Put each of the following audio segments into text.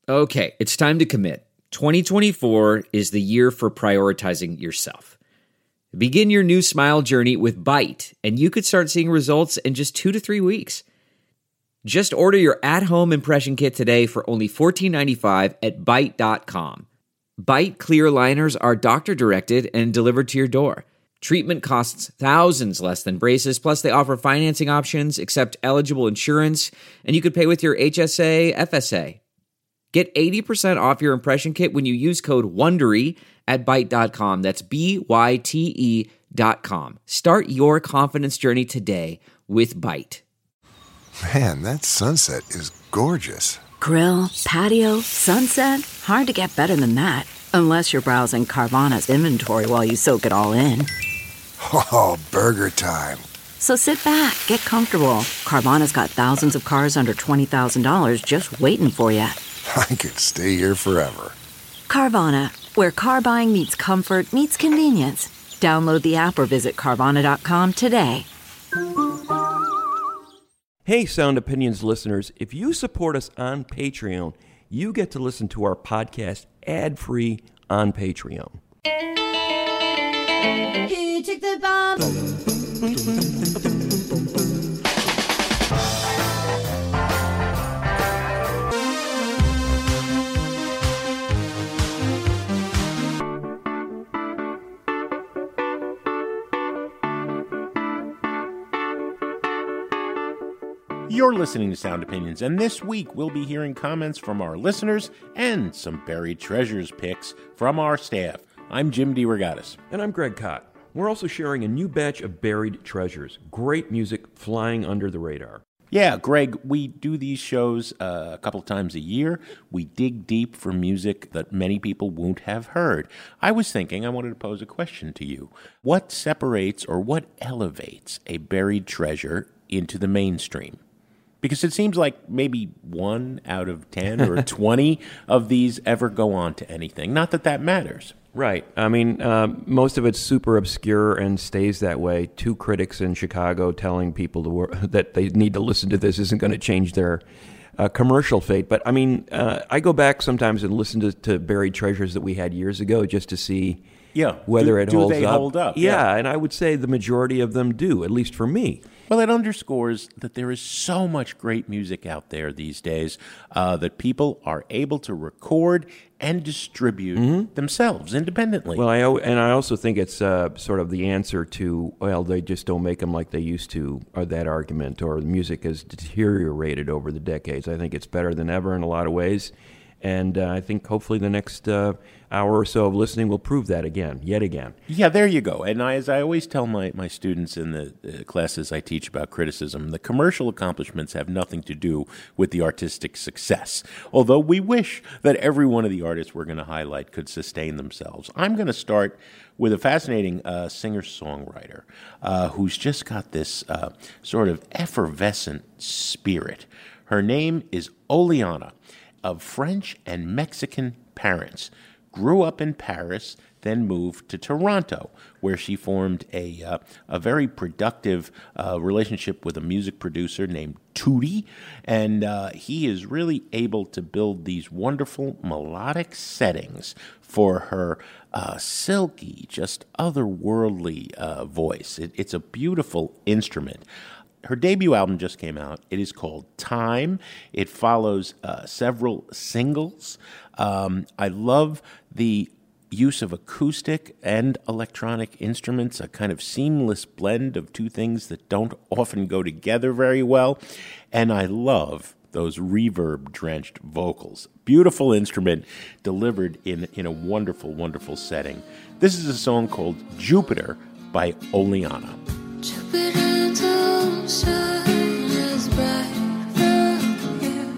Okay, it's time to commit. 2024 is the year for prioritizing yourself. Begin your new smile journey with Byte, and you could start seeing results in just 2 to 3 weeks. Just order your at-home impression kit today for only $14.95 at Byte.com. Byte clear liners are doctor-directed and delivered to your door. Treatment costs thousands less than braces, plus they offer financing options, accept eligible insurance, and you could pay with your HSA, FSA. Get 80% off your impression kit when you use code WONDERY at Byte.com. That's BYTE.com. Start your confidence journey today with Byte. Man, that sunset is gorgeous. Grill, patio, sunset. Hard to get better than that. Unless you're browsing Carvana's inventory while you soak it all in. Oh, burger time. So sit back, get comfortable. Carvana's got thousands of cars under $20,000 just waiting for you. I could stay here forever. Carvana, where car buying meets comfort, meets convenience. Download the app or visit Carvana.com today. Hey, Sound Opinions listeners, if you support us on Patreon, you get to listen to our podcast ad-free on Patreon. He took the bomb. You're listening to Sound Opinions, and this week we'll be hearing comments from our listeners and some buried treasures picks from our staff. I'm Jim DeRogatis. And I'm Greg Kot. We're also sharing a new batch of buried treasures. Great music flying under the radar. Yeah, Greg, we do these shows a couple times a year. We dig deep for music that many people won't have heard. I was thinking I wanted to pose a question to you. What separates or what elevates a buried treasure into the mainstream? Because it seems like maybe 1 out of 10 or 20 of these ever go on to anything. Not that that matters. Right. I mean, most of it's super obscure and stays that way. 2 critics in Chicago telling people that they need to listen to this isn't going to change their commercial fate. But, I mean, I go back sometimes and listen to buried treasures that we had years ago just to see whether it holds up. Do they hold up? Yeah, and I would say the majority of them do, at least for me. Well, it underscores that there is so much great music out there these days that people are able to record and distribute themselves independently. Well, I also think it's sort of the answer to, well, they just don't make them like they used to, or that argument, or the music has deteriorated over the decades. I think it's better than ever in a lot of ways. And I think hopefully the next hour or so of listening will prove that yet again. Yeah, there you go. And as I always tell my students in the classes I teach about criticism, the commercial accomplishments have nothing to do with the artistic success. Although we wish that every one of the artists we're going to highlight could sustain themselves. I'm going to start with a fascinating singer-songwriter who's just got this sort of effervescent spirit. Her name is Oliana, of French and Mexican parents, grew up in Paris, then moved to Toronto, where she formed a very productive relationship with a music producer named Tootie, and he is really able to build these wonderful melodic settings for her silky, just otherworldly voice. It's a beautiful instrument. Her debut album just came out. It is called Time. It follows several singles. I love the use of acoustic and electronic instruments, a kind of seamless blend of two things that don't often go together very well. And I love those reverb-drenched vocals. Beautiful instrument delivered in a wonderful, wonderful setting. This is a song called Jupiter by Oliana. Jupiter don't shine as bright from here.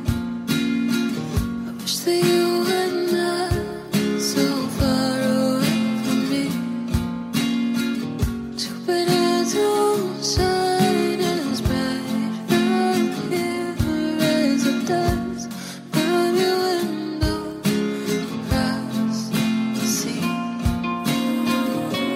I wish that you were not so far away from me. Jupiter don't shine as bright from here as it does from your window across the sea.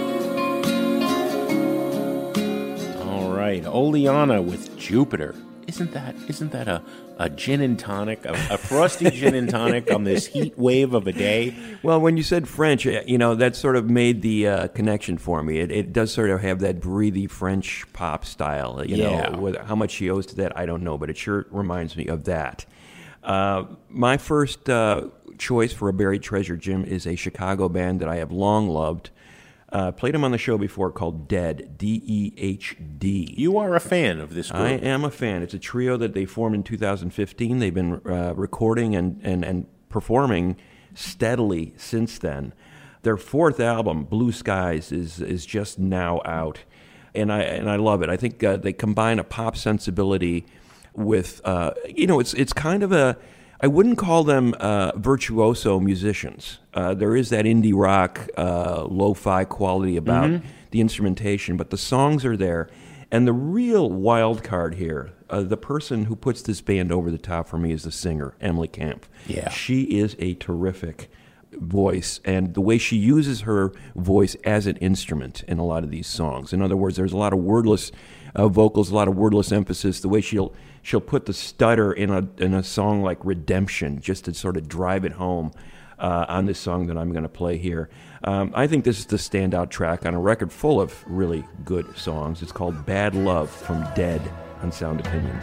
Oliana with Jupiter. isn't that a gin and tonic, a frosty gin and tonic on this heat wave of a day? Well, when you said French, that sort of made the connection for me. It does sort of have that breathy French pop style. How much she owes to that, I don't know, but it sure reminds me of that. My first choice for a buried treasure, Jim, is a Chicago band that I have long loved. Played them on the show before, called Dead, D-E-H-D. You are a fan of this group. I am a fan. It's a trio that they formed in 2015. They've been recording and performing steadily since then. Their fourth album, Blue Skies, is just now out, and I love it. I think they combine a pop sensibility with, it's kind of a, I wouldn't call them virtuoso musicians. There is that indie rock, lo-fi quality about the instrumentation, but the songs are there. And the real wild card here, the person who puts this band over the top for me is the singer, Emily Camp. Yeah. She is a terrific voice, and the way she uses her voice as an instrument in a lot of these songs. In other words, there's a lot of wordless vocals, a lot of wordless emphasis. The way she'll put the stutter in a song like Redemption, just to sort of drive it home on this song that I'm going to play here. I think this is the standout track on a record full of really good songs. It's called Bad Love from Dead on Sound Opinions.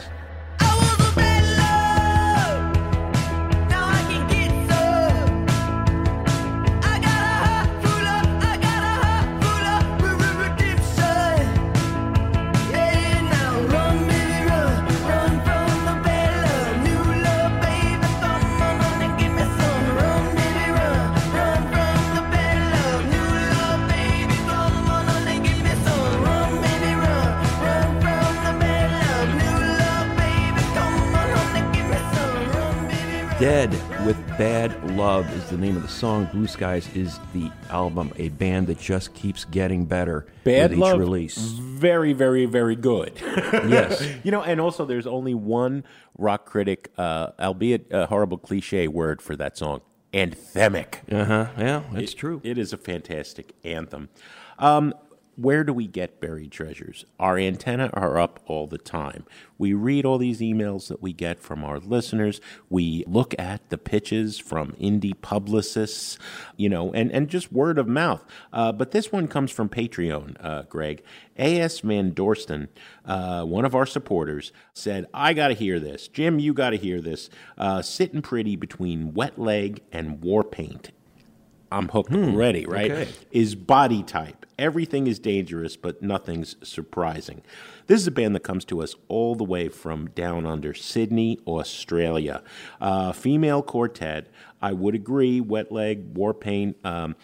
Dead with Bad Love is the name of the song. Blue Skies is the album, a band that just keeps getting better Bad with Love, each release. Very, very, very good. Yes. And also there's only one rock critic, albeit a horrible cliche word for that song, anthemic. Yeah, that's true. It is a fantastic anthem. Where do we get buried treasures? Our antenna are up all the time. We read all these emails that we get from our listeners. We look at the pitches from indie publicists, and just word of mouth. But this one comes from Patreon, Greg. A.S. Van Dorsten, one of our supporters, said, I got to hear this. Jim, you got to hear this. Sitting pretty between Wet Leg and War Paint. I'm hooked already, right? Okay. Is Body Type. Everything is dangerous, but nothing's surprising. This is a band that comes to us all the way from down under Sydney, Australia. Female quartet. I would agree. Wet Leg, War Paint,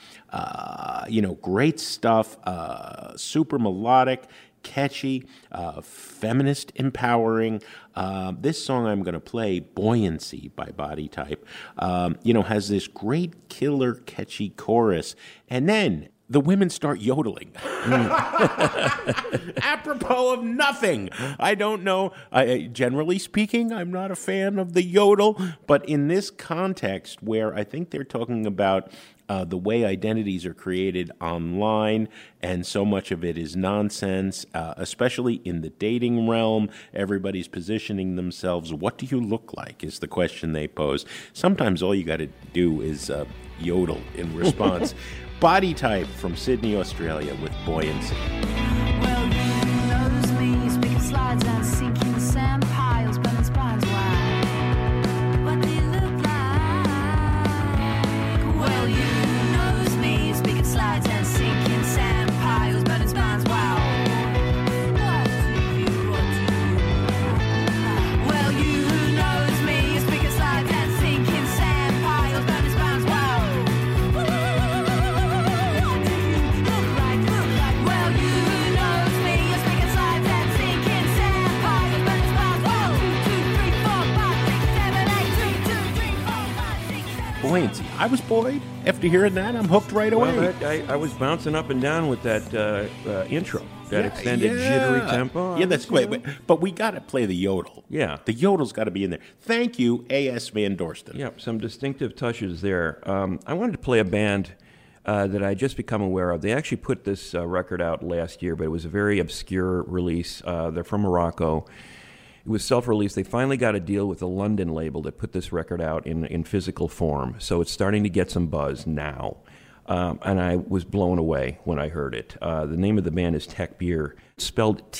great stuff. Super melodic, catchy, feminist empowering. This song I'm going to play, Buoyancy by Body Type, has this great killer catchy chorus. And then the women start yodeling. Apropos of nothing. I don't know. Generally speaking, I'm not a fan of the yodel. But in this context where I think they're talking about the way identities are created online, and so much of it is nonsense, especially in the dating realm. Everybody's positioning themselves. What do you look like is the question they pose. Sometimes all you got to do is yodel in response. Body Type from Sydney, Australia with Buoyancy. Well, you notice me speaking slides and sinking sand piles, burning spines wide. What do you look like? Well, you notice me speaking slides and sinking sand piles, burning spines wide. What do you? Well, you notice me speaking slides and sinking sand piles, burning spines wide. Well, you knows me, you're speaking slides and sinking sand piles, but it's about 1, 2, 3, 4, 5, 6, 7, 8, 3, 2, 3, 4, 5, 6, 7, 8. Buoyancy. I was buoyed. After hearing that, I'm hooked right away. Well, I was bouncing up and down with that intro, that extended jittery tempo. Yeah, that's great. But we got to play the yodel. Yeah. The yodel's got to be in there. Thank you, A.S. Van Dorsten. Yeah, some distinctive touches there. I wanted to play a band that I just become aware of. They actually put this record out last year, but it was a very obscure release. They're from Morocco. It was self-released. They finally got a deal with a London label that put this record out in physical form. So it's starting to get some buzz now. And I was blown away when I heard it. The name of the band is Takbir, spelled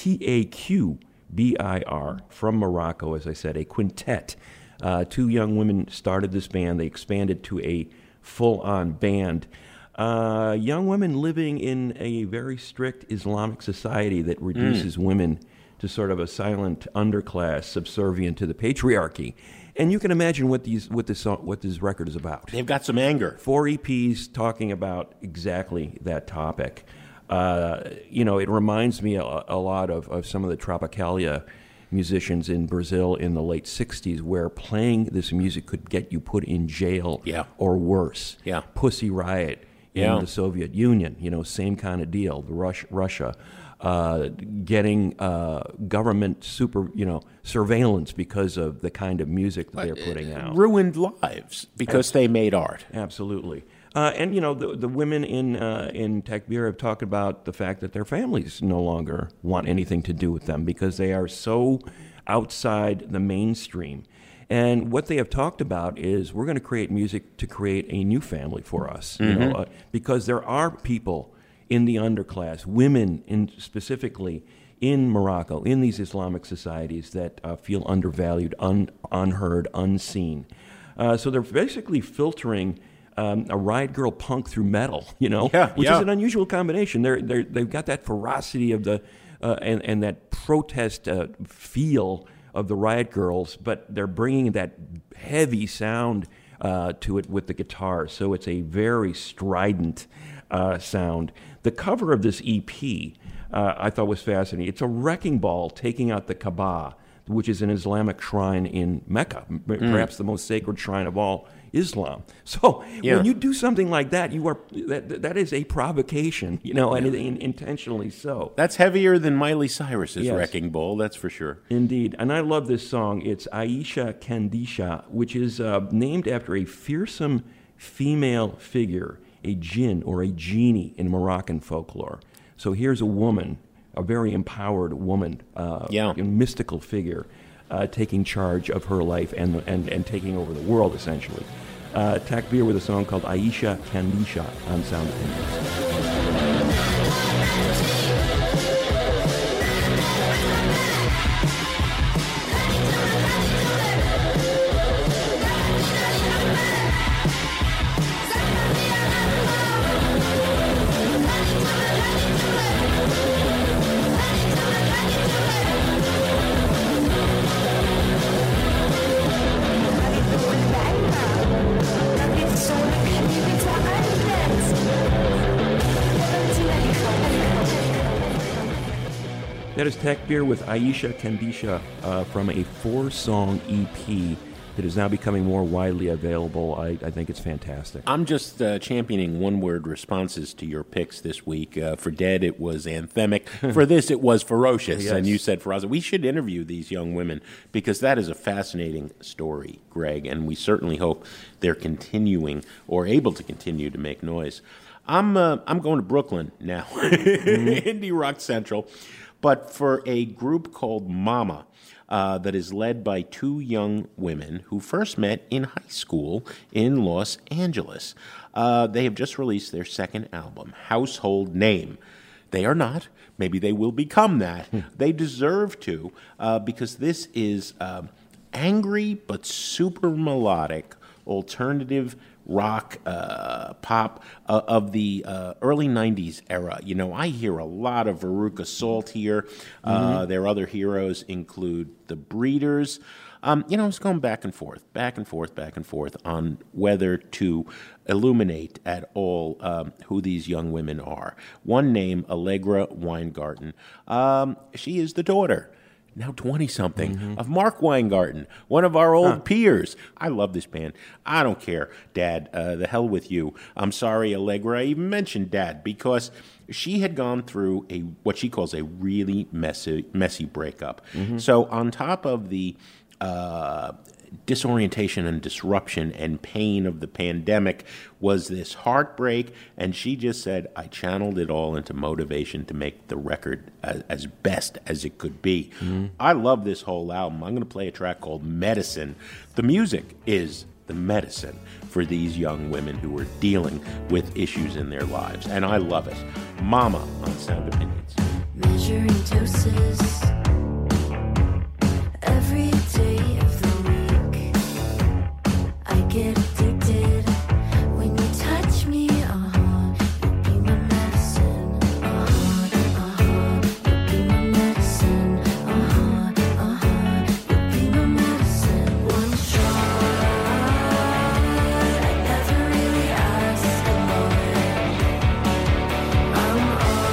Takbir, from Morocco, as I said, a quintet. Two young women started this band. They expanded to a full-on band. Young women living in a very strict Islamic society that reduces women to sort of a silent underclass subservient to the patriarchy. And you can imagine what this record is about. They've got some anger. 4 EPs talking about exactly that topic. It reminds me a lot of some of the Tropicalia musicians in Brazil in the late 60s, where playing this music could get you put in jail or worse. Yeah. Pussy Riot in the Soviet Union, same kind of deal. Russia. Getting government surveillance because of the kind of music that they're putting out. Ruined lives because they made art. Absolutely. And the women in Takbir have talked about the fact that their families no longer want anything to do with them because they are so outside the mainstream. And what they have talked about is we're going to create music to create a new family for us, because there are people in the underclass, women specifically in Morocco, in these Islamic societies that feel undervalued, unheard, unseen. So they're basically filtering a riot girl punk through metal, which is an unusual combination. They've got that ferocity of the and that protest feel of the riot girls, but they're bringing that heavy sound to it with the guitar. So it's a very strident sound. The cover of this EP I thought was fascinating. It's a wrecking ball taking out the Kaaba, which is an Islamic shrine in Mecca, perhaps the most sacred shrine of all Islam. So when you do something like that, that is a provocation, and intentionally so. That's heavier than Miley Cyrus's Wrecking Ball, that's for sure. Indeed. And I love this song. It's Aisha Kandisha, which is named after a fearsome female figure, a jinn or a genie in Moroccan folklore. So here's a woman, a very empowered woman, a mystical figure, taking charge of her life and taking over the world, essentially. Takbir with a song called Aisha Kandisha on Sound Opinions. That is Takbir with Aisha Kandisha from a 4-song EP that is now becoming more widely available. I think it's fantastic. I'm just championing one-word responses to your picks this week. For Dead, it was anthemic. For this, it was ferocious. Yes. And you said Faraza. We should interview these young women because that is a fascinating story, Greg, and we certainly hope they're continuing or able to continue to make noise. I'm going to Brooklyn now, Indie Rock Central, but for a group called Mama that is led by 2 young women who first met in high school in Los Angeles. They have just released their second album, Household Name. They are not. Maybe they will become that. They deserve to, because this is angry but super melodic alternative rock, pop of the early 90s era. I hear a lot of Veruca Salt here. Their other heroes include The Breeders. It's going back and forth on whether to illuminate at all who these young women are. One name, Allegra Weingarten. She is the daughter, now 20-something, of Mark Weingarten, one of our old peers. I love this band. I don't care, Dad. The hell with you. I'm sorry, Allegra. I even mentioned Dad because she had gone through what she calls a really messy breakup. So on top of the disorientation and disruption and pain of the pandemic was this heartbreak, and she just said, I channeled it all into motivation to make the record as best as it could be. I love this whole album. I'm going to play a track called Medicine. The music is the medicine for these young women who are dealing with issues in their lives, and I love it. Mama on Sound Opinions. Measuring doses every day of the week. I get addicted when you touch me. You be my medicine. You be my medicine. You be my medicine. One shot. I never really asked for more. I'm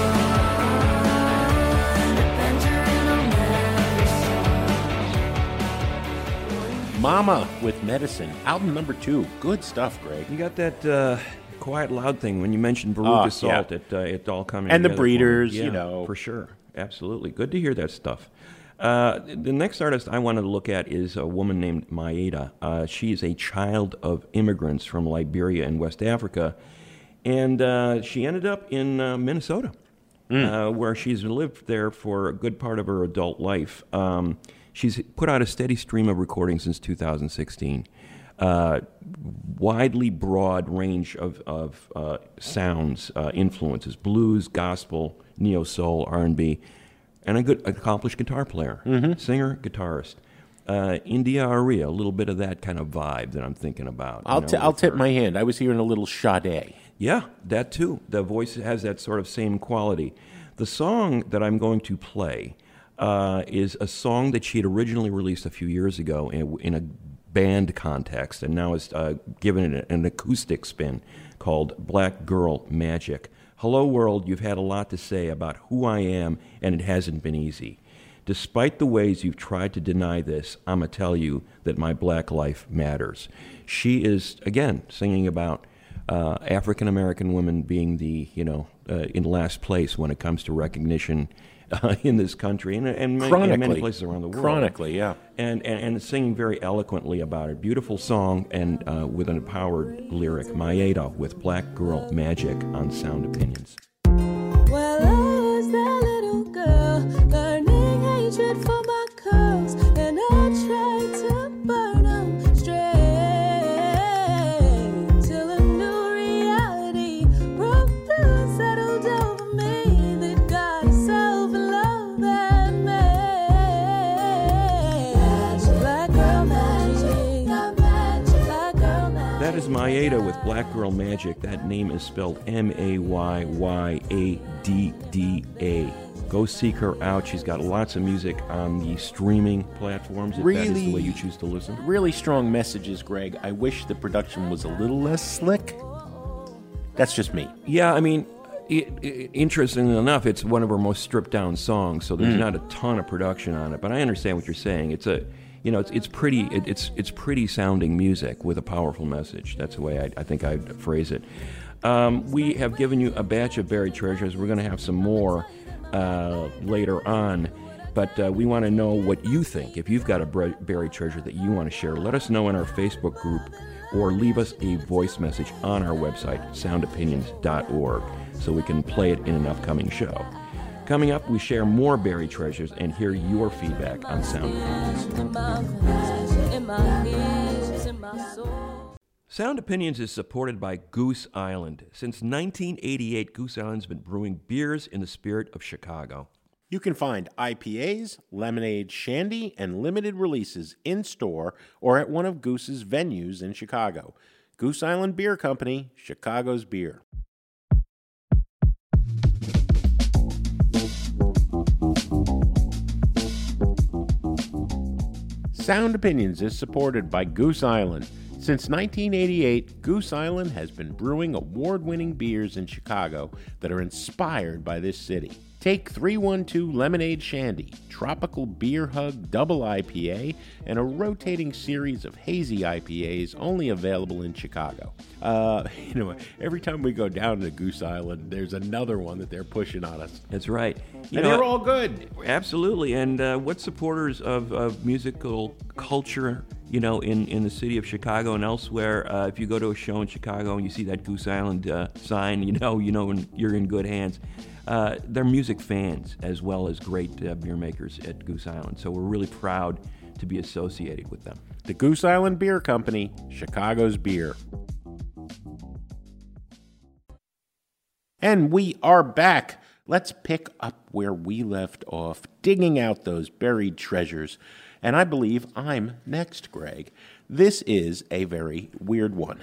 Mama with Medicine, album number 2. Good stuff, Greg. You got that quiet, loud thing when you mentioned Veruca Salt. Yeah. It all coming And the together. Breeders, Yeah, you know. for sure, absolutely. Good to hear that stuff. The next artist I want to look at is a woman named Maeda. She is a child of immigrants from Liberia and West Africa, and she ended up in Minnesota, where she's lived there for a good part of her adult life. She's put out a steady stream of recordings since 2016. Widely broad range of sounds, influences: blues, gospel, neo-soul, R&B, and a good accomplished guitar player, singer, guitarist. India Aria, a little bit of that kind of vibe that I'm thinking about. I'll tip my hand. I was hearing a little Sade. Yeah, that too. The voice has that sort of same quality. The song that I'm going to play is a song that she had originally released a few years ago in a band context, and now is given it an acoustic spin called Black Girl Magic. Hello, world, you've had a lot to say about who I am, and it hasn't been easy. Despite the ways you've tried to deny this, I'm going to tell you that my black life matters. She is, again, singing about African-American women being in last place when it comes to recognition in this country and in many places around the world. Chronically, yeah. And singing very eloquently about it. Beautiful song and with an empowered lyric. Maeda with Black Girl Magic on Sound Opinions. Well, I was that little girl, learning hatred for my curls, and I tried to burn them straight, till a new reality broke through and settled over me, that God is self-love and magic. Black girl magic, black girl magic. That is Maeda with Black Girl Magic. That name is spelled Mayyaydda. Go seek her out. She's got lots of music on the streaming platforms, if that is the way you choose to listen. Really strong messages, Greg. I wish the production was a little less slick. That's just me. Yeah, I mean, interestingly enough, it's one of her most stripped down songs, so there's not a ton of production on it. But I understand what you're saying. It's pretty sounding music with a powerful message. That's the way I think I'd phrase it. We have given you a batch of buried treasures. We're going to have some more later on, but we want to know what you think. If you've got a buried treasure that you want to share, let us know in our Facebook group or leave us a voice message on our website, soundopinions.org, so we can play it in an upcoming show. Coming up, we share more buried treasures and hear your feedback on Sound Opinions. Sound Opinions is supported by Goose Island. Since 1988, Goose Island's been brewing beers in the spirit of Chicago. You can find IPAs, lemonade, shandy, and limited releases in-store or at one of Goose's venues in Chicago. Goose Island Beer Company, Chicago's beer. Sound Opinions is supported by Goose Island. Since 1988, Goose Island has been brewing award-winning beers in Chicago that are inspired by this city. Take 312 Lemonade Shandy, Tropical Beer Hug Double IPA, and a rotating series of hazy IPAs only available in Chicago. Every time we go down to Goose Island, there's another one that they're pushing on us. That's right. They're all good. Absolutely. And what supporters of musical culture in the city of Chicago and elsewhere, if you go to a show in Chicago and you see that Goose Island sign, when you're in good hands. They're music fans as well as great beer makers at Goose Island. So we're really proud to be associated with them. The Goose Island Beer Company, Chicago's beer. And we are back. Let's pick up where we left off, digging out those buried treasures. And I believe I'm next, Greg. This is a very weird one.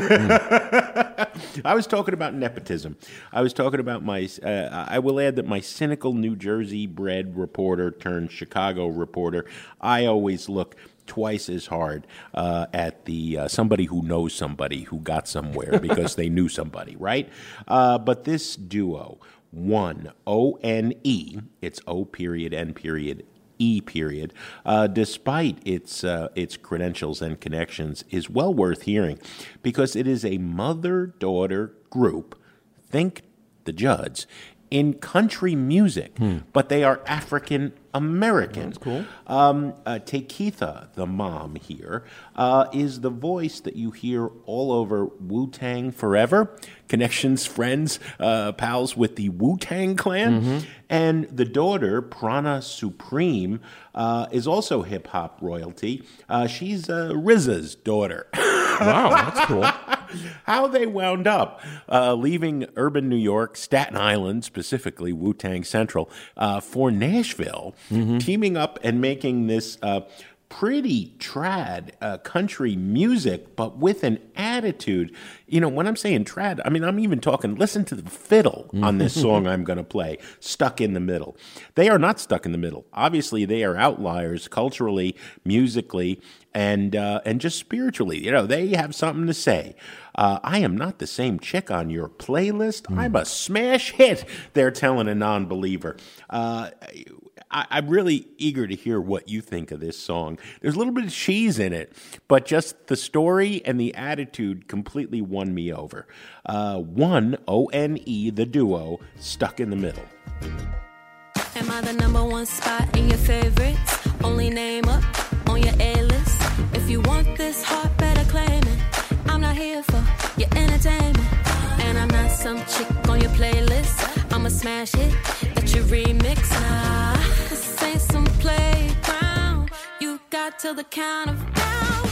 I was talking about nepotism. I was talking about I will add that my cynical New Jersey-bred reporter turned Chicago reporter, I always look twice as hard at the somebody who knows somebody who got somewhere because they knew somebody, right? But this duo, One, O-N-E, it's O period, N period, E period, despite its credentials and connections, is well worth hearing because it is a mother-daughter group, think the Judds, in country music, but they are African American. That's cool. Takitha, the mom here, is the voice that you hear all over Wu-Tang Forever, connections, friends, pals with the Wu-Tang Clan. And the daughter, Prana Supreme, is also hip-hop royalty. She's RZA's daughter. Wow, that's cool. How they wound up leaving urban New York, Staten Island, specifically Wu-Tang Central, for Nashville, teaming up and making this pretty trad country music, but with an attitude. When I'm saying trad, I mean, I'm even talking, listen to the fiddle on this song I'm going to play, Stuck in the Middle. They are not stuck in the middle. Obviously, they are outliers culturally, musically, and just spiritually. They have something to say. I am not the same chick on your playlist. I'm a smash hit, they're telling a non-believer. I'm really eager to hear what you think of this song. There's a little bit of cheese in it, but just the story and the attitude completely won me over. One, O-N-E, the duo, Stuck in the Middle. Am I the number one spot in your favorites? Only name up on your A-list. If you want this heart, better claim it. I'm not here for your entertainment. And I'm not some chick on your playlist. I'm a smash hit that you remix. Nah, this ain't some playground. You got till the count of down.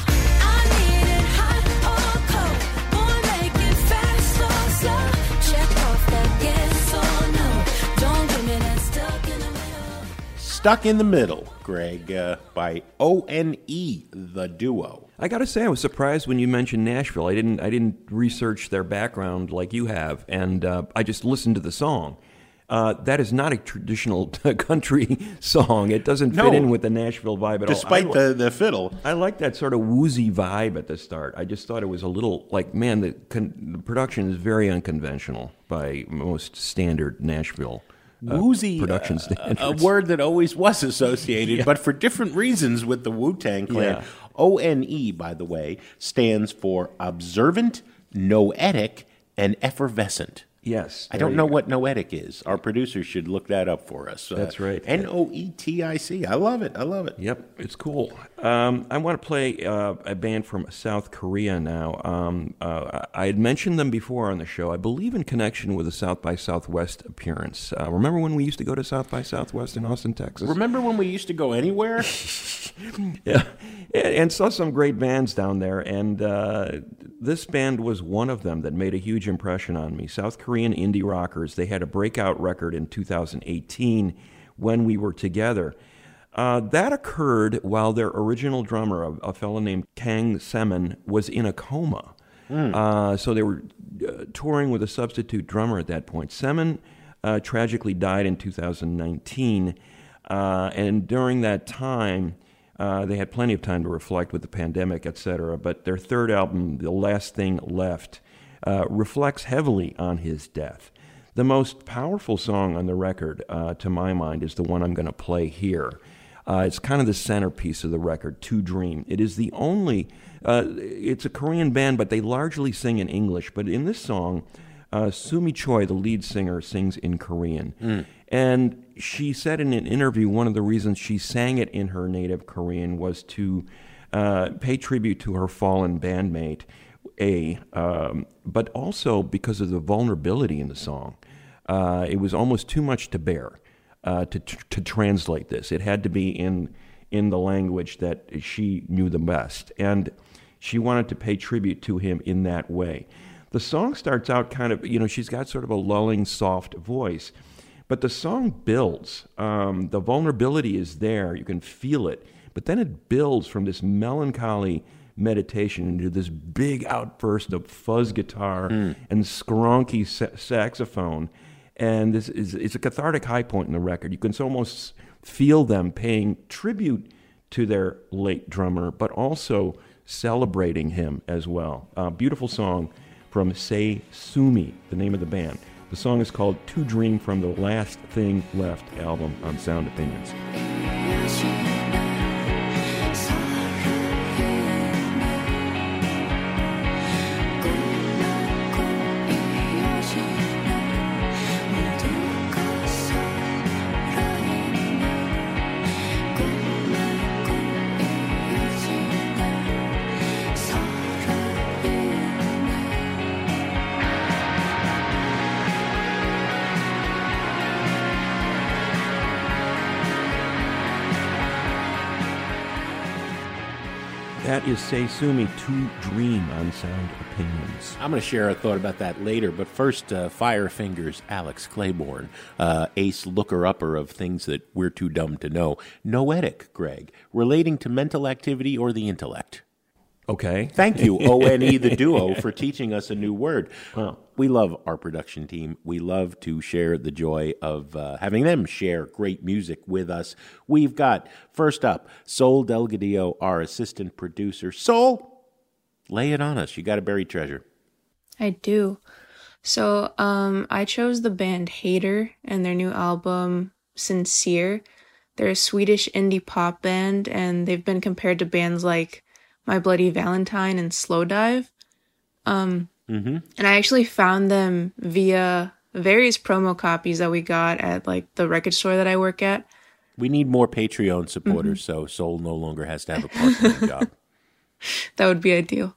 I need it hot or cold. Boy, make it fast or slow. Check off that yes or no. Don't give me that stuck in the middle. Stuck in the Middle, Greg, by O-N-E, the duo. I got to say, I was surprised when you mentioned Nashville. I didn't research their background like you have, and I just listened to the song. That is not a traditional country song. It doesn't fit in with the Nashville vibe at all. Despite the fiddle. I like that sort of woozy vibe at the start. I just thought it was a little like, man, the production is very unconventional by most standard Nashville Woozy, production standards. a word that always was associated, but for different reasons with the Wu-Tang Clan. Yeah. O-N-E, by the way, stands for observant, noetic, and effervescent. Yes. I don't know what noetic is. Our producers should look that up for us. That's right. Noetic. I love it. Yep, it's cool. I want to play a band from South Korea now. I had mentioned them before on the show, I believe in connection with a South by Southwest appearance. Remember when we used to go to South by Southwest in Austin, Texas? Remember when we used to go anywhere? Yeah, and saw some great bands down there, and this band was one of them that made a huge impression on me. South Korean indie rockers. They had a breakout record in 2018 when we were together. That occurred while their original drummer, a fellow named Kang Semin, was in a coma. So they were touring with a substitute drummer at that point. Semin tragically died in 2019, and during that time, they had plenty of time to reflect with the pandemic, etc. But their third album, The Last Thing Left, reflects heavily on his death. The most powerful song on the record, to my mind, is the one I'm going to play here. It's kind of the centerpiece of the record, To Dream. It is the only, it's a Korean band, but they largely sing in English. But in this song, Sumi Choi, the lead singer, sings in Korean. And she said in an interview one of the reasons she sang it in her native Korean was to pay tribute to her fallen bandmate, but also because of the vulnerability in the song. It was almost too much to bear to translate this. It had to be in the language that she knew the best, and she wanted to pay tribute to him in that way. The song starts out kind of, she's got sort of a lulling, soft voice, but the song builds. The vulnerability is there. You can feel it. But then it builds from this melancholy meditation into this big outburst of fuzz guitar and skronky saxophone. And it's a cathartic high point in the record. You can almost feel them paying tribute to their late drummer, but also celebrating him as well. Beautiful song from Sei Sumi, the name of the band. The song is called To Dream from the Last Thing Left album on Sound Opinions. That is Sei Sumi, To Dream on Sound Opinions. I'm going to share a thought about that later, but first, Firefingers, Alex Claiborne, ace looker-upper of things that we're too dumb to know. Noetic, Greg, relating to mental activity or the intellect. Okay. Thank you, ONE, the duo, for teaching us a new word. Wow. We love our production team. We love to share the joy of having them share great music with us. We've got, first up, Sol Delgadillo, our assistant producer. Sol, lay it on us. You got a buried treasure. I do. So I chose the band Hater and their new album, Sincere. They're a Swedish indie pop band, and they've been compared to bands like My Bloody Valentine and Slowdive. And I actually found them via various promo copies that we got at like the record store that I work at. We need more Patreon supporters, so Sol no longer has to have a part-time job. That would be ideal.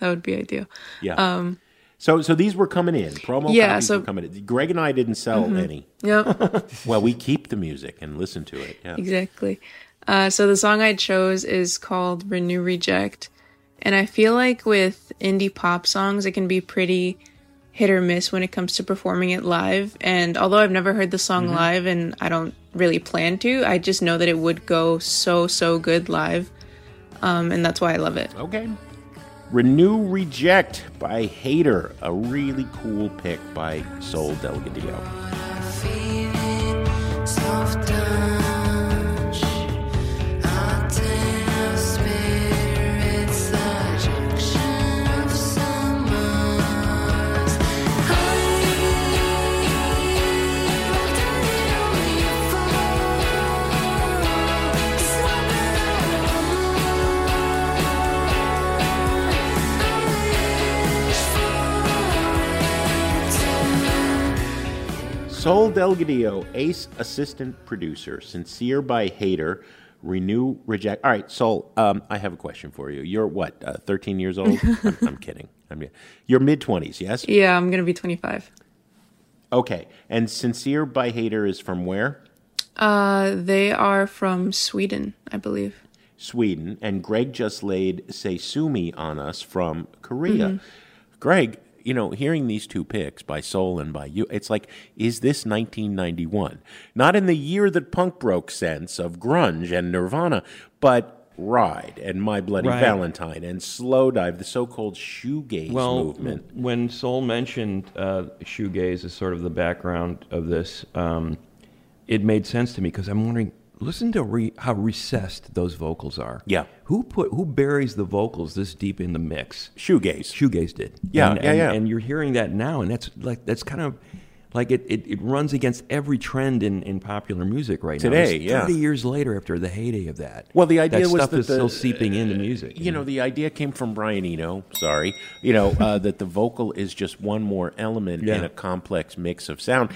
Yeah. So these were coming in. Promo copies were coming in. Greg and I didn't sell any. Yep. Well, we keep the music and listen to it. Yeah. Exactly. So the song I chose is called Renew Reject. And I feel like with indie pop songs, it can be pretty hit or miss when it comes to performing it live. And although I've never heard the song live and I don't really plan to, I just know that it would go so good live. And that's why I love it. Okay. Renew Reject by Hater, a really cool pick by Sol Delgadillo. Sol Delgadillo, ace assistant producer, Sincere by Hater, Renew Reject. All right, Sol, I have a question for you. You're what, 13 years old? I'm kidding. You're mid-20s, yes? Yeah, I'm going to be 25. Okay, and Sincere by Hater is from where? They are from Sweden, I believe. Sweden, and Greg just laid Sei Sumi on us from Korea. Greg, hearing these two picks by Sol and by you, it's like, is this 1991? Not in the year that punk broke sense of grunge and Nirvana, but Ride and My Bloody Valentine and Slowdive, the so-called shoegaze movement. When Sol mentioned shoegaze as sort of the background of this, it made sense to me because I'm wondering, listen to how recessed those vocals are. Yeah. Who buries the vocals this deep in the mix? Shoegaze. Shoegaze did. Yeah, And you're hearing that now, and that's kind of like it runs against every trend in popular music right today. Now. 30 years later, after the heyday of that. Well, the idea that was stuff that is still seeping into music. The idea came from Brian Eno. Sorry, that the vocal is just one more element in a complex mix of sound.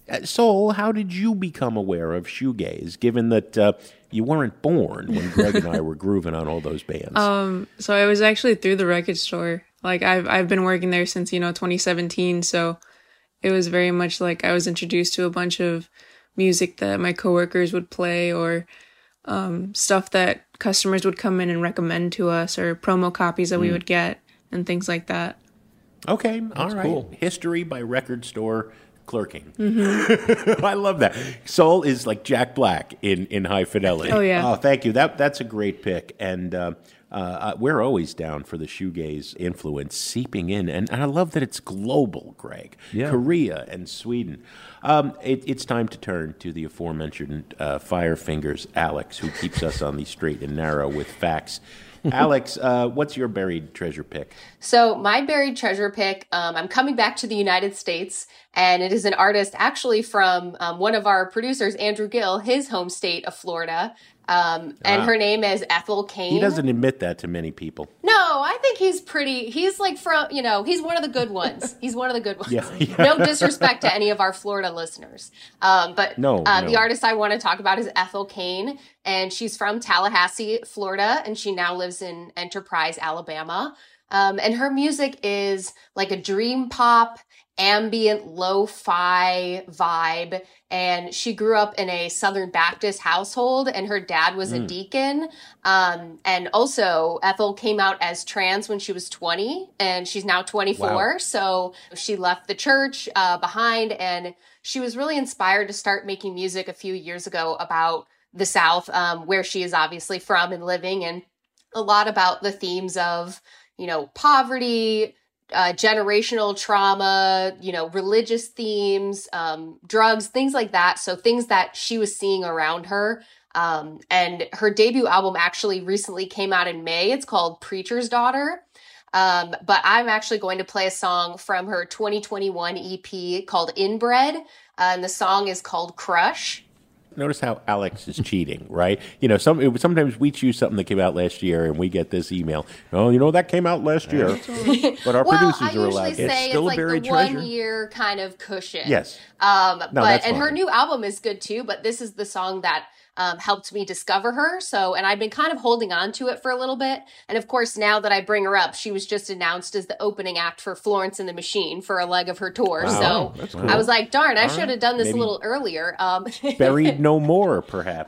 Soul, how did you become aware of shoegaze, given that you weren't born when Greg and I were grooving on all those bands? So it was actually through the record store. Like I've been working there since 2017, so it was very much like I was introduced to a bunch of music that my coworkers would play, or stuff that customers would come in and recommend to us, or promo copies that we would get and things like that. Okay, all right. cool. History by record store clerking. Mm-hmm. I love that. Soul is like Jack Black in High Fidelity. Oh, yeah. Oh, thank you. That's a great pick. And we're always down for the shoegaze influence seeping in. And I love that it's global, Greg. Yeah. Korea and Sweden. It's time to turn to the aforementioned Fire Fingers Alex, who keeps us on the straight and narrow with facts. Alex, what's your buried treasure pick? So my buried treasure pick, I'm coming back to the United States, and it is an artist actually from one of our producers, Andrew Gill, his home state of Florida. And her name is Ethel Cain. He doesn't admit that to many people. No, I think he's like from, he's one of the good ones. He's one of the good ones. Yeah. No disrespect to any of our Florida listeners. But No. The artist I want to talk about is Ethel Cain, and she's from Tallahassee, Florida, and she now lives in Enterprise, Alabama. And her music is like a dream pop, ambient, lo-fi vibe. And she grew up in a Southern Baptist household, and her dad was a deacon. And also, Ethel came out as trans when she was 20, and she's now 24. Wow. So she left the church behind, and she was really inspired to start making music a few years ago about the South, where she is obviously from and living, and a lot about the themes of, poverty, generational trauma, religious themes, drugs, things like that. So things that she was seeing around her. And her debut album actually recently came out in May. It's called Preacher's Daughter. But I'm actually going to play a song from her 2021 EP called Inbred. And the song is called Crush. Notice how Alex is cheating, right? Sometimes we choose something that came out last year, and we get this email. Oh, that came out last year, but our producers are allowed. I usually say it's like the treasure. 1 year kind of cushion. Yes. But fine. her new album is good too. But this is the song that helped me discover her. And I've been kind of holding on to it for a little bit. And of course, now that I bring her up, she was just announced as the opening act for Florence and the Machine for a leg of her tour. Wow. So That's cool. I was like, darn, I should have done this a little earlier. Buried no more, perhaps.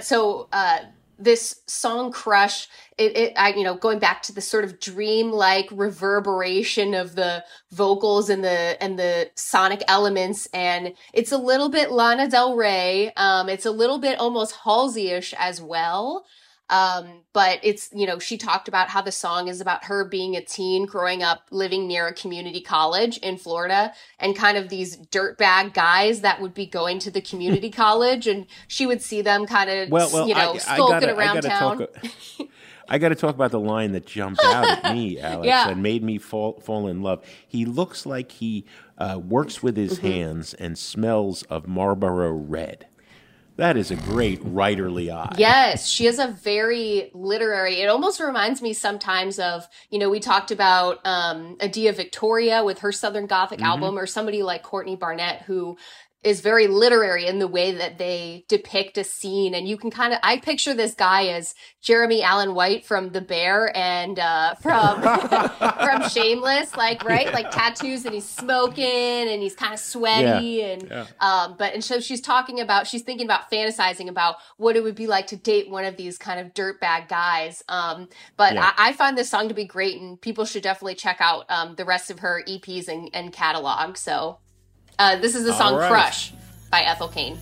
This song Crush, going back to the sort of dream-like reverberation of the vocals and the sonic elements, and it's a little bit Lana Del Rey. It's a little bit almost Halsey-ish as well. But it's, she talked about how the song is about her being a teen growing up living near a community college in Florida, and kind of these dirtbag guys that would be going to the community college, and she would see them kind of, skulking around town. I got to talk about the line that jumped out at me, Alex, and made me fall in love. He looks like he works with his hands and smells of Marlboro Red. That is a great writerly eye. Yes, she has a very literary, it almost reminds me sometimes of, we talked about Adia Victoria with her Southern Gothic album, or somebody like Courtney Barnett, who is very literary in the way that they depict a scene. And you can I picture this guy as Jeremy Allen White from The Bear and from Shameless, right? Yeah. Like tattoos, and he's smoking and he's kind of sweaty. And so she's thinking about fantasizing about what it would be like to date one of these kind of dirtbag guys. I find this song to be great, and people should definitely check out the rest of her EPs and catalog. So this is the song Crush by Ethel Cain.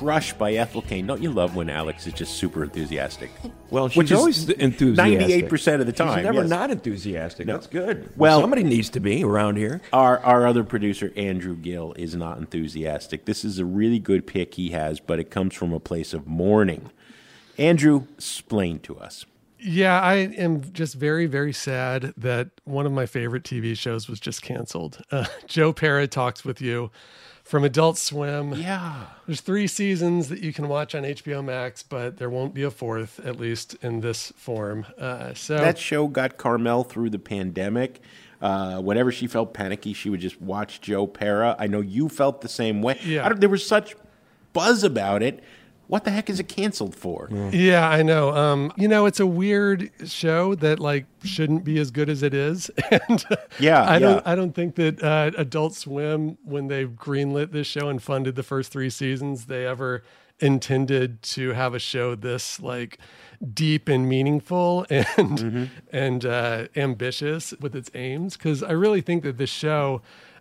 Crush by Ethel Cain. Don't you love when Alex is just super enthusiastic? Well, she's Which is always enthusiastic. 98% of the time. She's never yes. not enthusiastic. No. That's good. Well- somebody needs to be around here. Our other producer, Andrew Gill, is not enthusiastic. This is a really good pick he has, but it comes from a place of mourning. Andrew, explain to us. Yeah, I am just very, very sad that one of my favorite TV shows was just canceled. Joe Pera Talks with You from Adult Swim. Yeah. There's 3 seasons that you can watch on HBO Max, but there won't be a 4th, at least in this form. So That show got Carmel through the pandemic. Whenever she felt panicky, she would just watch Joe Pera. I know you felt the same way. Yeah. There was such buzz about it. What the heck is it canceled for? Yeah, I know. It's a weird show that like shouldn't be as good as it is. And I don't think that Adult Swim, when they greenlit this show and funded the first 3 seasons, they ever intended to have a show this like deep and meaningful and ambitious with its aims. Because I really think that this show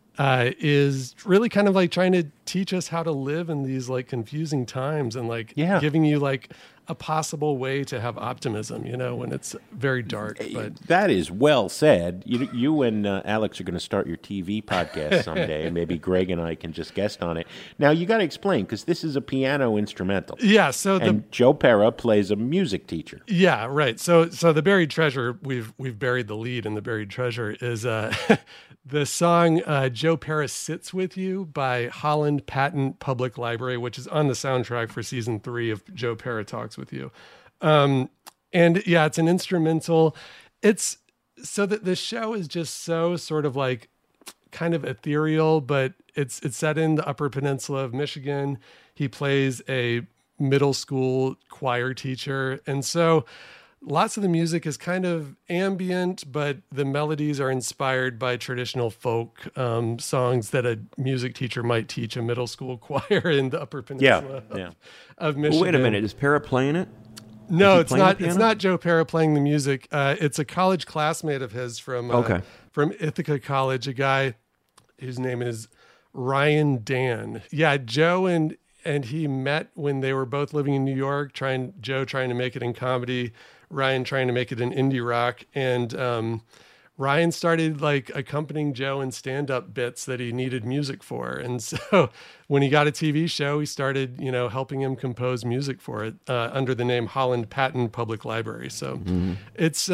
is really kind of like trying to teach us how to live in these like confusing times and like giving you like a possible way to have optimism, when it's very dark. But that is well said. You and Alex are going to start your TV podcast someday, and maybe Greg and I can just guest on it. Now, you got to explain, because this is a piano instrumental. Yeah, and Joe Pera plays a music teacher. Yeah, right. So the Buried Treasure, we've buried the lead in the Buried Treasure, is the song Joe Pera Sits With You by Holland Patent Public Library, which is on the soundtrack for season 3 of Joe Pera Talks with You. And yeah, it's an instrumental. It's so that the show is just so sort of like kind of ethereal, but it's set in the Upper Peninsula of Michigan. He plays a middle school choir teacher. And so lots of the music is kind of ambient, but the melodies are inspired by traditional folk songs that a music teacher might teach a middle school choir in the Upper Peninsula of Michigan. Well, wait a minute. Is Pera playing it? No, it's not. It's not Joe Pera playing the music. It's a college classmate of his from Ithaca College, a guy whose name is Ryan Dan. Yeah, Joe and he met when they were both living in New York, Joe trying to make it in comedy, Ryan trying to make it in indie rock. And Ryan started like accompanying Joe in stand-up bits that he needed music for. And so when he got a TV show, he started, helping him compose music for it under the name Holland Patent Public Library. So it's...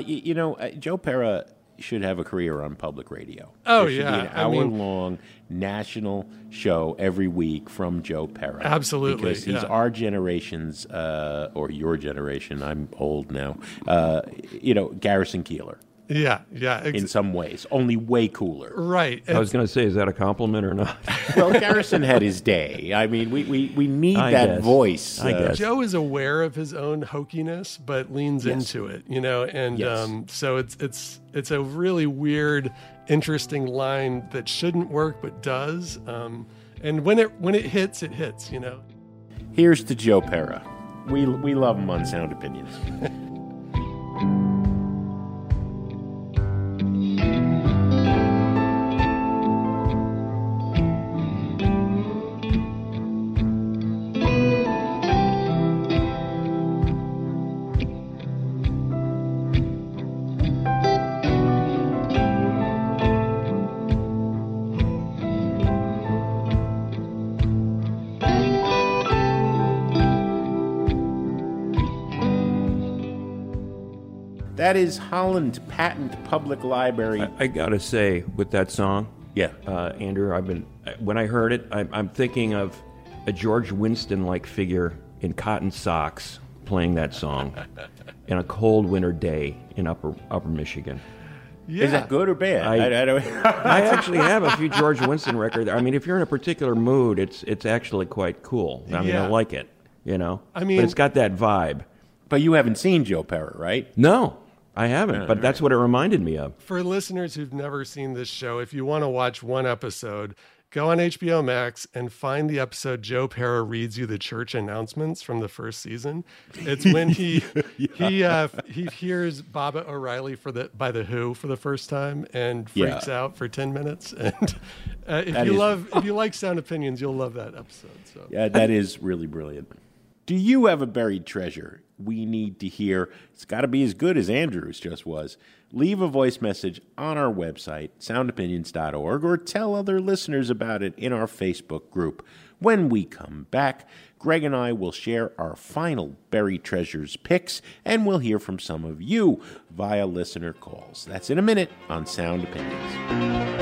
Joe Pera should have a career on public radio. Oh, there should be an hour-long national show every week from Joe Pera. Absolutely. Because he's our generation's, or your generation, I'm old now, Garrison Keillor. Yeah. In some ways, only way cooler. Right. I was going to say, is that a compliment or not? Well, Garrison had his day. I mean, we need that voice. I guess. Joe is aware of his own hokiness, but leans into it, and so it's a really weird, interesting line that shouldn't work but does. And when it hits, it hits. Here's to Joe Pera. We love him on Sound Opinions. That is Holland Patent Public Library. I gotta say, with that song, Andrew, when I heard it, I'm thinking of a George Winston-like figure in cotton socks playing that song in a cold winter day in Upper Michigan. Yeah. Is that good or bad? I actually have a few George Winston records. I mean, if you're in a particular mood, it's actually quite cool. I mean, I like it. But it's got that vibe. But you haven't seen Joe Pera, right? No. I haven't, but that's what it reminded me of. For listeners who've never seen this show, if you want to watch one episode, go on HBO Max and find the episode Joe Pera reads you the church announcements from the first season. It's when he hears Baba O'Reilly by the Who for the first time and freaks out for 10 minutes. And if you like Sound Opinions, you'll love that episode. So yeah, that is really brilliant. Do you have a buried treasure we need to hear? It's got to be as good as Andrew's just was. Leave a voice message on our website, soundopinions.org, or tell other listeners about it in our Facebook group. When we come back, Greg and I will share our final buried treasures picks, and we'll hear from some of you via listener calls. That's in a minute on Sound Opinions.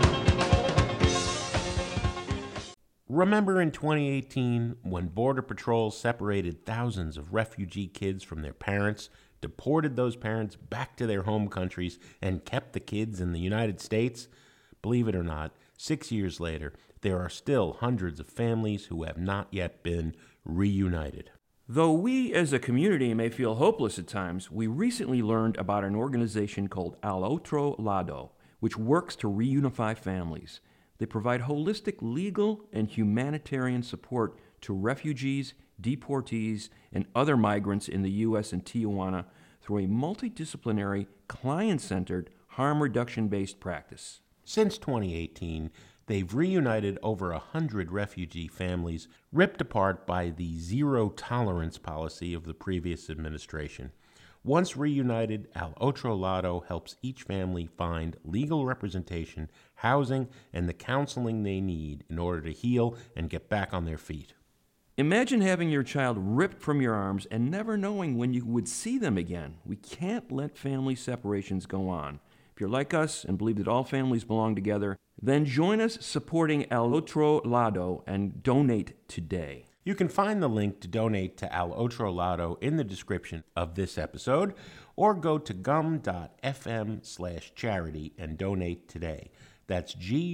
Remember in 2018 when Border Patrol separated thousands of refugee kids from their parents, deported those parents back to their home countries, and kept the kids in the United States? Believe it or not, 6 years later, there are still hundreds of families who have not yet been reunited. Though we as a community may feel hopeless at times, we recently learned about an organization called Al Otro Lado, which works to reunify families. They provide holistic legal and humanitarian support to refugees, deportees, and other migrants in the U.S. and Tijuana through a multidisciplinary, client-centered, harm reduction-based practice. Since 2018, they've reunited over 100 refugee families ripped apart by the zero-tolerance policy of the previous administration. Once reunited, Al Otro Lado helps each family find legal representation, housing, and the counseling they need in order to heal and get back on their feet. Imagine having your child ripped from your arms and never knowing when you would see them again. We can't let family separations go on. If you're like us and believe that all families belong together, then join us supporting Al Otro Lado and donate today. You can find the link to donate to Al Otro Lado in the description of this episode, or go to gum.fm/charity and donate today. That's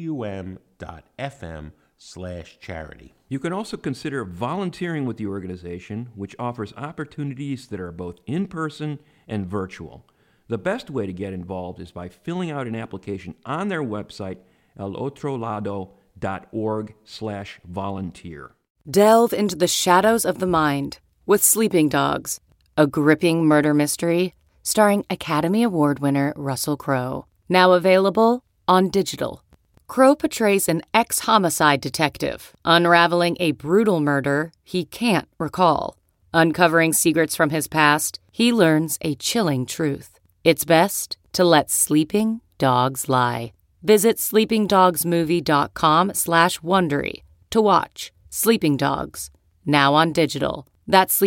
gum.fm/charity. You can also consider volunteering with the organization, which offers opportunities that are both in-person and virtual. The best way to get involved is by filling out an application on their website, alotrolado.org/volunteer. Delve into the shadows of the mind with Sleeping Dogs, a gripping murder mystery starring Academy Award winner Russell Crowe. Now available on digital. Crowe portrays an ex-homicide detective unraveling a brutal murder he can't recall. Uncovering secrets from his past, he learns a chilling truth. It's best to let sleeping dogs lie. Visit sleepingdogsmovie.com/Wondery to watch Sleeping Dogs, now on digital. That's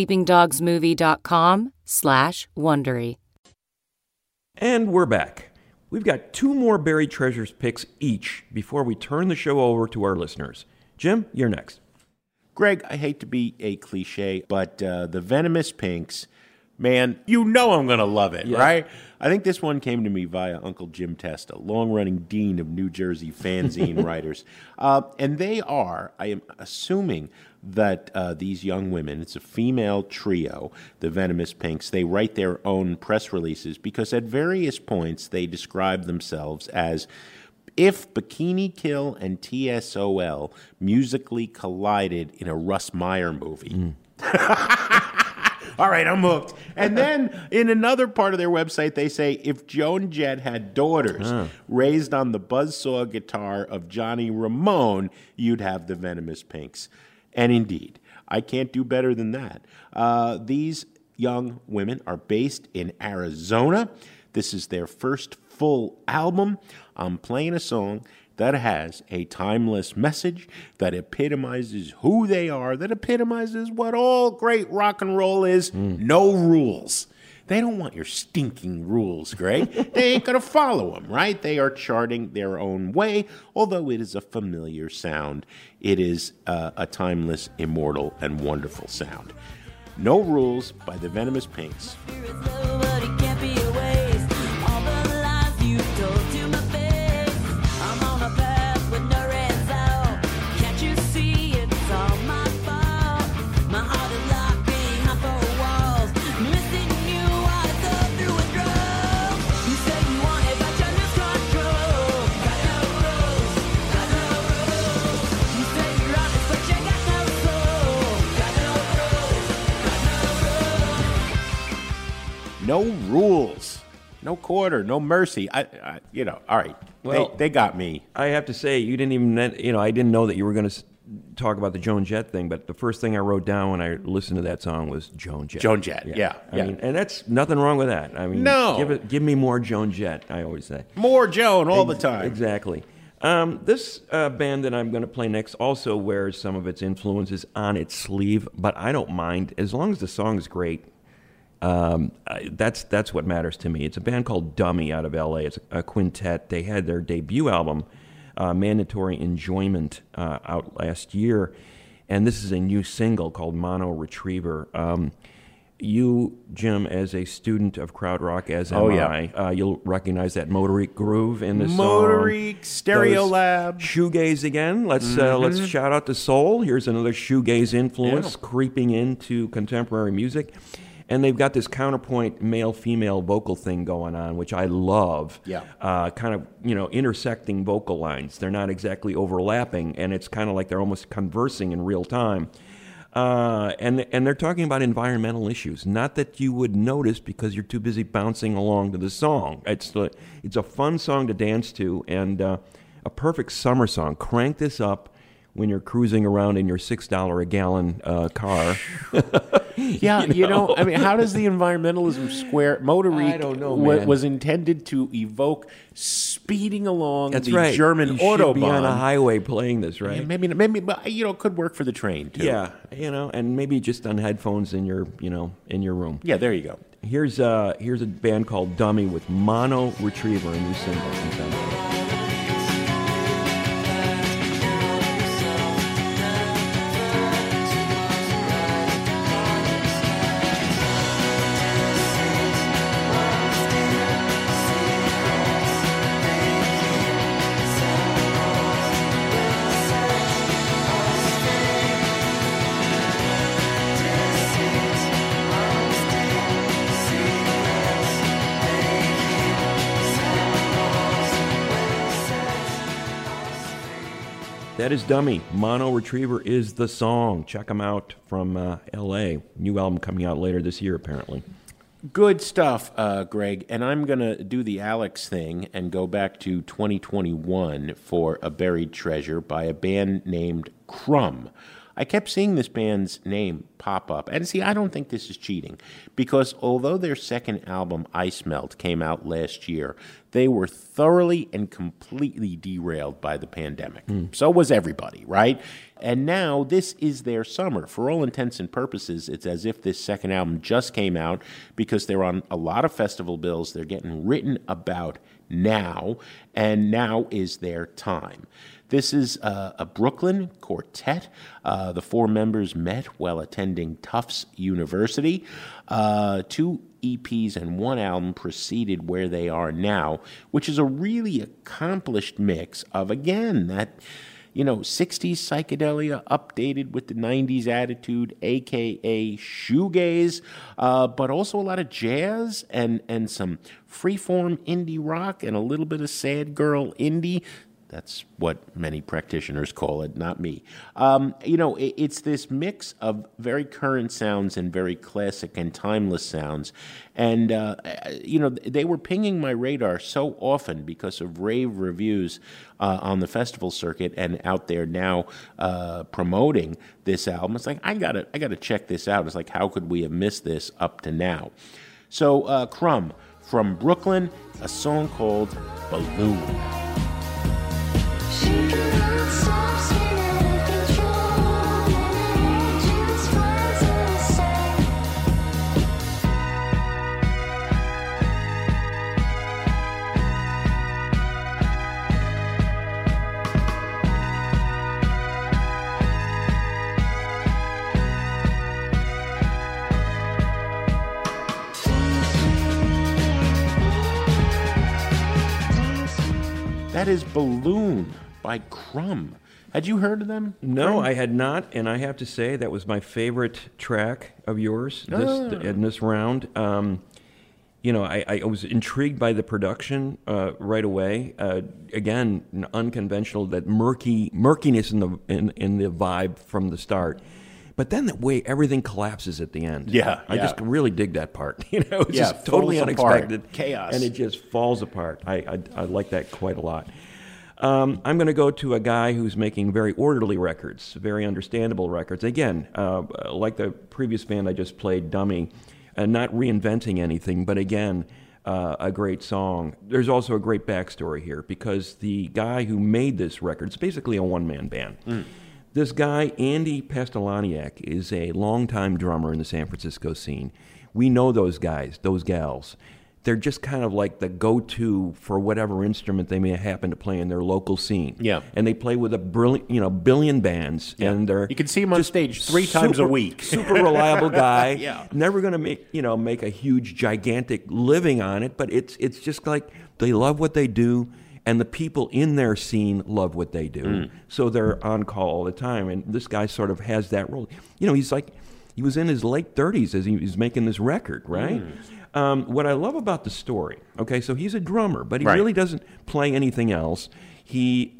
sleepingdogsmovie.com/Wondery. And we're back. We've got 2 more buried treasures picks each before we turn the show over to our listeners. Jim, you're next. Greg, I hate to be a cliche, but the Venomous Pinks, man, you know I'm going to love it, right? I think this one came to me via Uncle Jim Testa, long-running dean of New Jersey fanzine writers. And they are, I am assuming that these young women, it's a female trio, the Venomous Pinks, they write their own press releases because at various points they describe themselves as if Bikini Kill and TSOL musically collided in a Russ Meyer movie. All right, I'm hooked. And then in another part of their website, they say, if Joan Jett had daughters raised on the buzzsaw guitar of Johnny Ramone, you'd have the Venomous Pinks. And indeed, I can't do better than that. These young women are based in Arizona. This is their first full album. I'm playing a song that has a timeless message, that epitomizes who they are, that epitomizes what all great rock and roll is, no rules. They don't want your stinking rules, Greg. They ain't going to follow them, right? They are charting their own way, although it is a familiar sound. It is a timeless, immortal, and wonderful sound. No Rules by the Venomous Pinks. No rules. No quarter, no mercy. All right. Well, they got me. I have to say, you didn't even, I didn't know that you were going to talk about the Joan Jett thing, but the first thing I wrote down when I listened to that song was Joan Jett. Joan Jett, yeah. I mean, and that's nothing wrong with that. I mean, no. Give me more Joan Jett, I always say. More Joan all the time. Exactly. This band that I'm going to play next also wears some of its influences on its sleeve, but I don't mind as long as the song is great. That's what matters to me. It's a band called Dummy out of L.A. It's a quintet. They had their debut album, Mandatory Enjoyment, out last year, and this is a new single called Mono Retriever. You, Jim, as a student of krautrock, as am I, you'll recognize that Motorique groove in this song. Motorique, Stereolab. Shoegaze again. Let's shout out to soul. Here's another shoegaze influence creeping into contemporary music. And they've got this counterpoint male-female vocal thing going on, which I love. Yeah. Kind of, intersecting vocal lines. They're not exactly overlapping, and it's kind of like they're almost conversing in real time. And they're talking about environmental issues. Not that you would notice because you're too busy bouncing along to the song. It's a fun song to dance to, and a perfect summer song. Crank this up when you're cruising around in your $6 a gallon car. Yeah, I mean, how does the environmentalism square? Motorique I don't know, man. was intended to evoke speeding along That's the right. German you should Autobahn. be on a highway playing this, right? Yeah, maybe, but it could work for the train too. Yeah, and maybe just on headphones in your room. Yeah, there you go. Here's a band called Dummy with Mono Retriever, a new single from them. That is Dummy. Mono Retriever is the song. Check them out from L.A. New album coming out later this year, apparently. Good stuff, Greg. And I'm going to do the Alex thing and go back to 2021 for A Buried Treasure by a band named Crumb. I kept seeing this band's name pop up. And see, I don't think this is cheating, because although their second album, Ice Melt, came out last year, they were thoroughly and completely derailed by the pandemic. So was everybody, right? And now this is their summer. For all intents and purposes, it's as if this second album just came out, because they're on a lot of festival bills. They're getting written about now, and now is their time. This is a Brooklyn quartet. The four members met while attending Tufts University. 2 EPs and 1 album preceded where they are now, which is a really accomplished mix of, again, that 60s psychedelia updated with the 90s attitude, a.k.a. shoegaze, but also a lot of jazz and some freeform indie rock and a little bit of sad girl indie. That's what many practitioners call it, not me. It's this mix of very current sounds and very classic and timeless sounds. And, they were pinging my radar so often because of rave reviews on the festival circuit and out there now promoting this album. It's like, I gotta check this out. It's like, how could we have missed this up to now? So, Crumb from Brooklyn, a song called Balloon. That is Balloon by Crumb. Had you heard of them? No, Crumb? I had not, and I have to say that was my favorite track of yours in this round. I was intrigued by the production right away. Again, unconventional, that murkiness in the vibe from the start. But then the way everything collapses at the end. Yeah, I just really dig that part. It's Yeah, just totally falls apart. unexpected. Chaos. And it just falls apart. I like that quite a lot. I'm going to go to a guy who's making very orderly records, very understandable records. Again, like the previous band I just played, Dummy, not reinventing anything, but again, a great song. There's also a great backstory here because the guy who made this record, it's basically a one-man band. This guy, Andy Pastelaniak, is a longtime drummer in the San Francisco scene. We know those guys, those gals. They're just kind of like the go-to for whatever instrument they may happen to play in their local scene. Yeah. And they play with a billion bands. Yeah. And they're You can see him on stage three times a week. Super reliable guy. Yeah. Never going to make a huge, gigantic living on it, but it's just like they love what they do, and the people in their scene love what they do. So they're on call all the time. And this guy sort of has that role. He's like, he was in his late 30s as he was making this record, right? What I love about the story, okay, so he's a drummer, but he really doesn't play anything else. He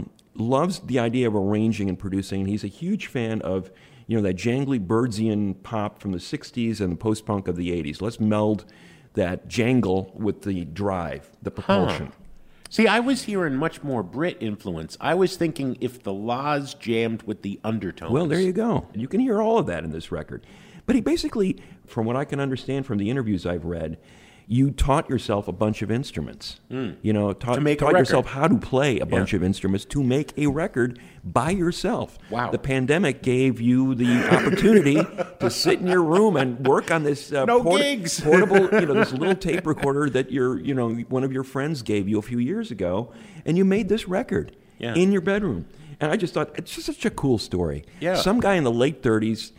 loves the idea of arranging and producing. He's a huge fan of, that jangly Birdsian pop from the 60s and the post-punk of the 80s. Let's meld that jangle with the drive, the propulsion. See, I was hearing much more Brit influence. I was thinking if the Laws jammed with the Undertones. Well, there you go. You can hear all of that in this record. But he basically, from what I can understand from the interviews I've read, you taught yourself a bunch of instruments. Taught yourself how to play a bunch of instruments to make a record by yourself. Wow. The pandemic gave you the opportunity to sit in your room and work on this gigs. portable, this little tape recorder that one of your friends gave you a few years ago, and you made this record in your bedroom. And I just thought, it's just such a cool story. Yeah. Some guy in the late 30s,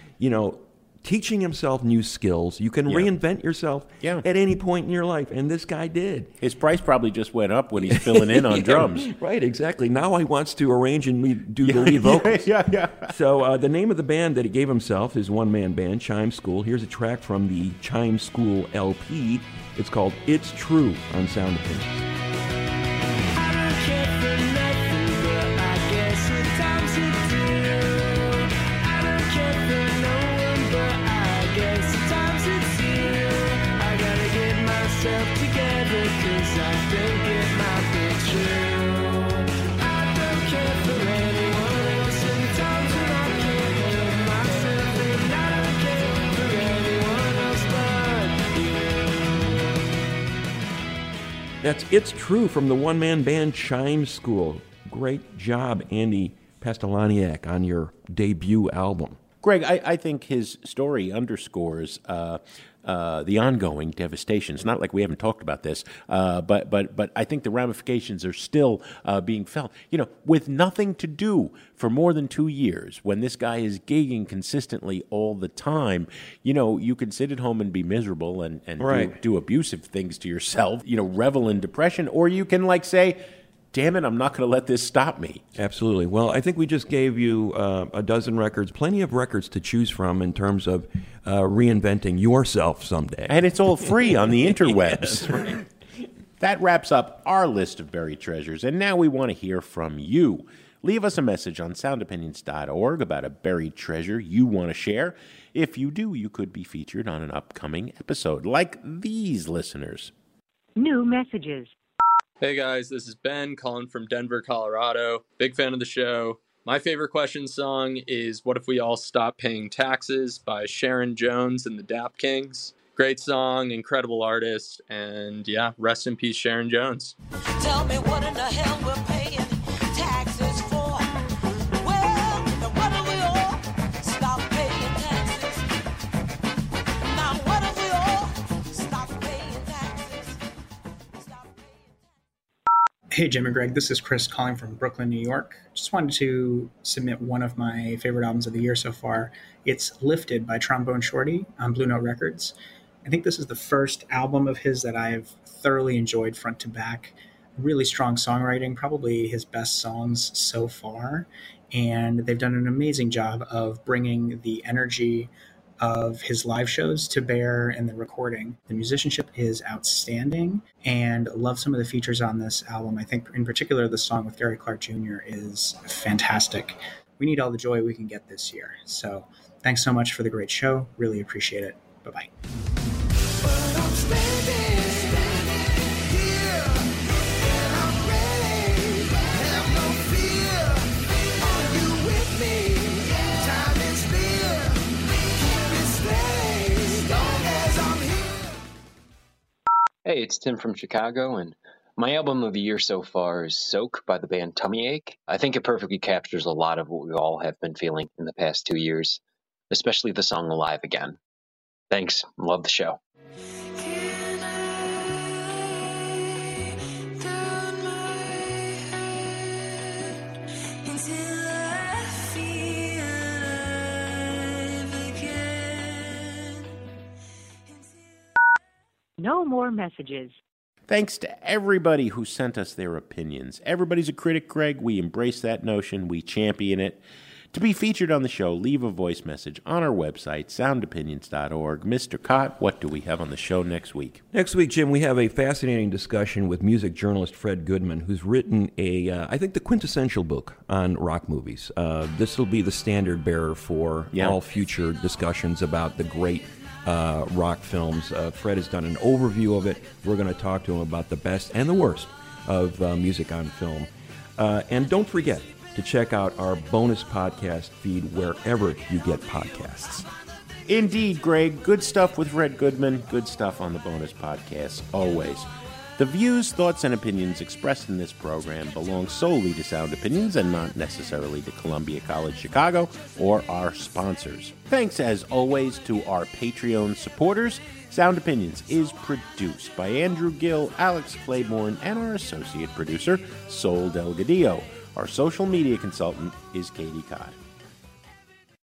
teaching himself new skills. You can reinvent yourself at any point in your life, and this guy did. His price probably just went up when he's filling in on drums. Right, exactly. Now he wants to arrange and do the lead vocals. So the name of the band that he gave himself is one-man band, Chime School. Here's a track from the Chime School LP. It's called It's True on Sound Opinions. That's It's True from the one-man band Chime School. Great job, Andy Pastelaniak, on your debut album. Greg, I think his story underscores the ongoing devastation. It's not like we haven't talked about this, but I think the ramifications are still being felt. With nothing to do for more than 2 years, when this guy is gigging consistently all the time, you can sit at home and be miserable and do abusive things to yourself, revel in depression, or you can say, damn it, I'm not going to let this stop me. Absolutely. Well, I think we just gave you a dozen records, plenty of records to choose from in terms of reinventing yourself someday. And it's all free on the interwebs. That's right. That wraps up our list of buried treasures, and now we want to hear from you. Leave us a message on soundopinions.org about a buried treasure you want to share. If you do, you could be featured on an upcoming episode, like these listeners. New messages. Hey guys, this is Ben calling from Denver, Colorado. Big fan of the show. My favorite question song is What If We All Stop Paying Taxes by Sharon Jones and the Dap Kings. Great song, incredible artist, and rest in peace, Sharon Jones. Tell me what in the hell we're paying taxes for. Well, what if we all stop paying taxes? Now what if we all stop paying taxes? Hey, Jim and Greg, this is Chris calling from Brooklyn, New York. Just wanted to submit one of my favorite albums of the year so far. It's Lifted by Trombone Shorty on Blue Note Records. I think this is the first album of his that I've thoroughly enjoyed front to back. Really strong songwriting, probably his best songs so far. And they've done an amazing job of bringing the energy of his live shows to bear in the recording. The musicianship is outstanding, and love some of the features on this album. I think in particular the song with Gary Clark Jr. is fantastic. We need all the joy we can get this year. So Thanks so much for the great show. Really appreciate it. Bye-bye. Hey, it's Tim from Chicago, and my album of the year so far is Soak by the band Tummy Ache. I think it perfectly captures a lot of what we all have been feeling in the past 2 years, especially the song Alive Again. Thanks. Love the show. No more messages. Thanks to everybody who sent us their opinions. Everybody's a critic, Greg. We embrace that notion. We champion it. To be featured on the show, leave a voice message on our website, soundopinions.org. Mr. Cott, what do we have on the show next week? Next week, Jim, we have a fascinating discussion with music journalist Fred Goodman, who's written I think the quintessential book on rock movies. This will be the standard bearer for all future discussions about the great rock films. Fred has done an overview of it. We're going to talk to him about the best and the worst of music on film. And don't forget to check out our bonus podcast feed wherever you get podcasts. Indeed, Greg. Good stuff with Fred Goodman. Good stuff on the bonus podcast, always. The views, thoughts, and opinions expressed in this program belong solely to Sound Opinions and not necessarily to Columbia College Chicago or our sponsors. Thanks, as always, to our Patreon supporters. Sound Opinions is produced by Andrew Gill, Alex Claiborne, and our associate producer, Sol Delgadillo. Our social media consultant is Katie Codd.